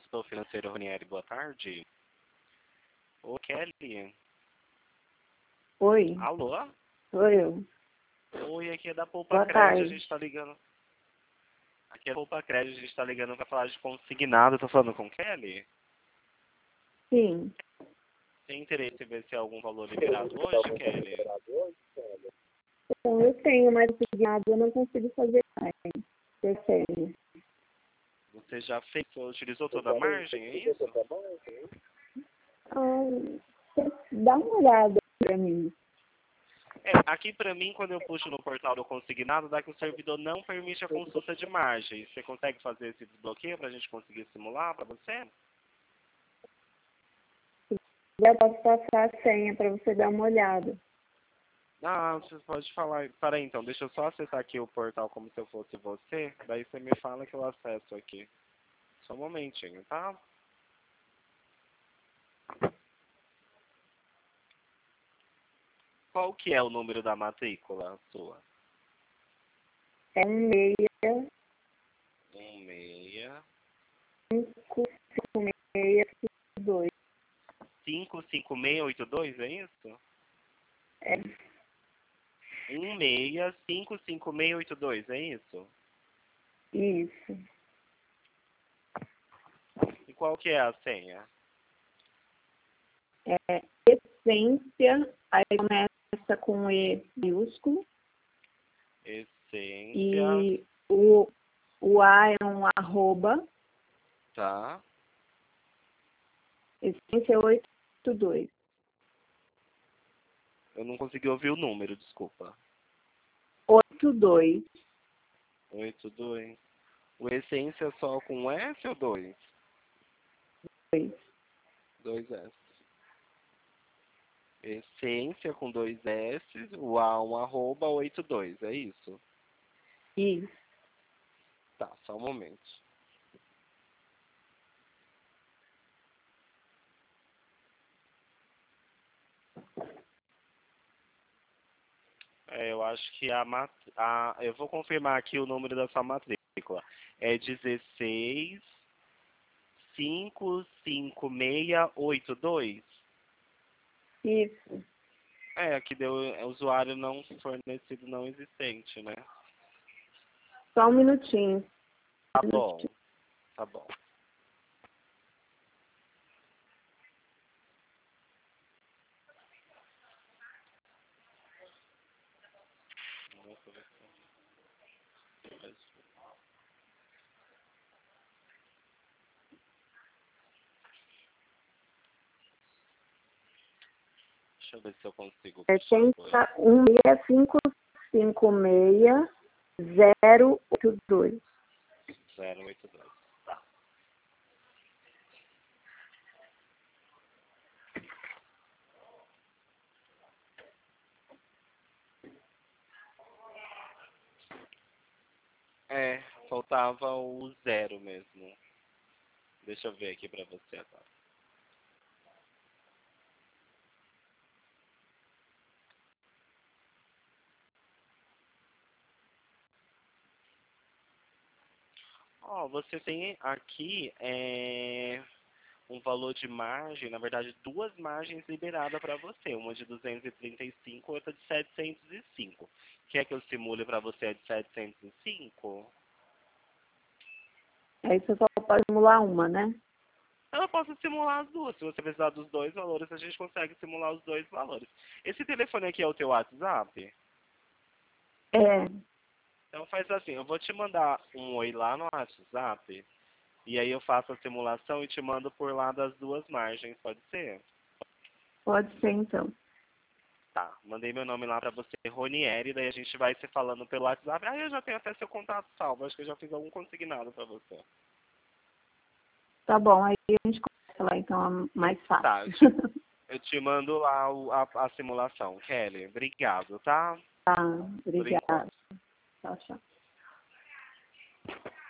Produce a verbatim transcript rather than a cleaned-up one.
Consultor financeiro Ronieri, boa tarde. Ô, Kelly. Oi. Alô? Sou eu. Oi, aqui é da Poupa Boa Crédito, tarde. a gente tá ligando. Aqui é da Poupa Crédito, a gente tá ligando pra falar de consignado. Tô falando com Kelly? Sim. Tem interesse em ver se há algum valor liberado hoje, Kelly? Então, eu tenho, mas consignado eu não consigo fazer mais. Eu tenho. Você já fez, utilizou toda a margem, é isso? Ah, dá uma olhada pra mim. É, aqui pra mim, quando eu puxo no portal do consignado, dá que o servidor não permite a consulta de margem. Você consegue fazer esse desbloqueio pra gente conseguir simular pra você? Já posso passar a senha para você dar uma olhada. Ah, você pode falar. Peraí, então, deixa eu só acessar aqui o portal como se eu fosse você. Daí você me fala que eu acesso aqui. Só um momentinho, tá? Qual que é o número da matrícula sua? É um meia, Um meia, cinco, cinco, meia, dois. cinco cinco seis oito dois, é isso? É Um meia, cinco cinco seis oito dois, é isso? isso. E qual que é a senha? É essência, aí começa com E maiúsculo. Essência, E o, o A é um arroba, tá? essência oito dois. Eu não consegui ouvir o número, desculpa. oito dois. Oito dois. O essência só com S ou dois? Dois S. Essência com dois S, o A um arroba oito dois, é isso? Isso. Tá, só um momento. É, eu acho que a, mat... a eu vou confirmar aqui o número da sua matrícula. É dezesseis cinco cinco seis oito dois. Isso. É, aqui deu é, usuário não fornecido não existente, né? Só um minutinho. Tá bom, tá bom. Deixa eu ver se eu consigo puxar por Essência um seis cinco cinco seis zero oito dois. zero oito dois. Tá. É, faltava o zero mesmo. Deixa eu ver aqui pra você agora. Ó, você tem aqui é, um valor de margem, na verdade, duas margens liberadas para você. Uma de duzentos e trinta e cinco e outra de setecentos e cinco. Quer que eu simule para você a de setecentos e cinco? Aí você só pode simular uma, né? Eu posso simular as duas. Se você precisar dos dois valores, a gente consegue simular os dois valores. Esse telefone aqui é o teu WhatsApp? É, Então faz assim, eu vou te mandar um oi lá no WhatsApp, e aí eu faço a simulação e te mando por lá das duas margens, pode ser? pode ser então. Tá, mandei meu nome lá pra você, Ronieri, daí a gente vai se falando pelo WhatsApp. Ah, eu já tenho até seu contato salvo, acho que eu já fiz algum consignado pra você. Tá bom, aí a gente começa lá então, é mais fácil. Tá, eu te, eu te mando lá o, a, a simulação, Kelly. Obrigado, tá? Tá, Por enquanto. obrigada. Tchau, tchau.